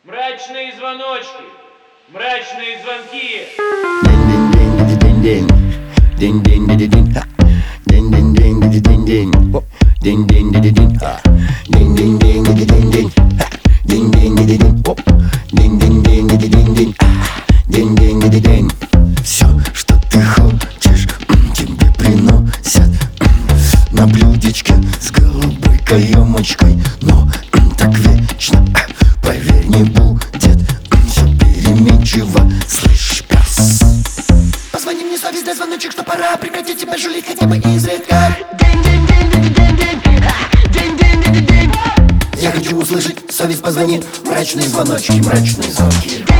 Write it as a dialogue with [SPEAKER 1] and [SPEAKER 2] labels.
[SPEAKER 1] Мрачные звоночки, мрачные звонки.
[SPEAKER 2] Все, что ты хочешь, тебе приносят на блюдечке с голубой каемочкой. Но так вечно, поверь, не будет. Все переменчиво, слышь, пес. Позвони мне, совесть, дай звоночек, что пора прекратить тебя жулить хотя бы изредка. Я хочу услышать, совесть, позвони. Мрачные звоночки, мрачные звонки.